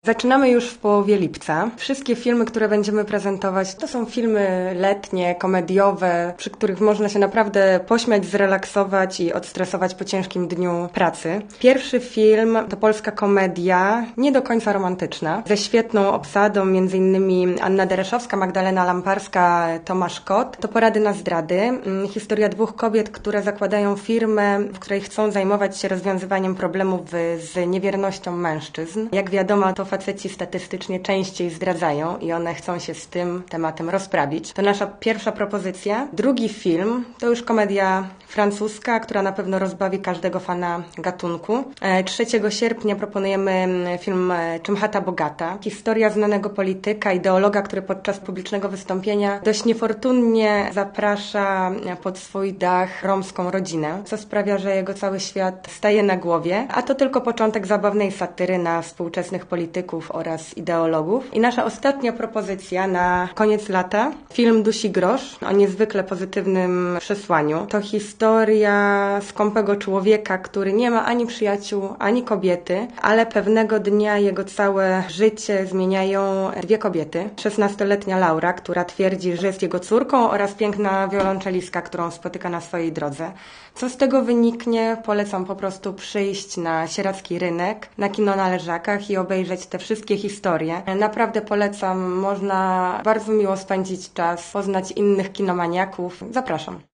Zaczynamy już w połowie lipca. Wszystkie filmy, które będziemy prezentować, to są filmy letnie, komediowe, przy których można się naprawdę pośmiać, zrelaksować i odstresować po ciężkim dniu pracy. Pierwszy film to polska komedia, nie do końca romantyczna, ze świetną obsadą, m.in. Anna Dereszowska, Magdalena Lamparska, Tomasz Kot. To Porady na zdrady. Historia dwóch kobiet, które zakładają firmę, w której chcą zajmować się rozwiązywaniem problemów z niewiernością mężczyzn. Jak wiadomo, to faceci statystycznie częściej zdradzają i one chcą się z tym tematem rozprawić. To nasza pierwsza propozycja. Drugi film to już komedia francuska, która na pewno rozbawi każdego fana gatunku. 3 sierpnia proponujemy film Czym chata bogata. Historia znanego polityka, ideologa, który podczas publicznego wystąpienia dość niefortunnie zaprasza pod swój dach romską rodzinę, co sprawia, że jego cały świat staje na głowie, a to tylko początek zabawnej satyry na współczesnych polityków oraz ideologów. I nasza ostatnia propozycja na koniec lata, film Dusi grosz o niezwykle pozytywnym przesłaniu. To historia skąpego człowieka, który nie ma ani przyjaciół, ani kobiety, ale pewnego dnia jego całe życie zmieniają dwie kobiety. 16-letnia Laura, która twierdzi, że jest jego córką, oraz piękna wiolonczelistka, którą spotyka na swojej drodze. Co z tego wyniknie? Polecam po prostu przyjść na sieradzki rynek, na kino na Leżakach i obejrzeć te wszystkie historie. Naprawdę polecam, można bardzo miło spędzić czas, poznać innych kinomaniaków. Zapraszam.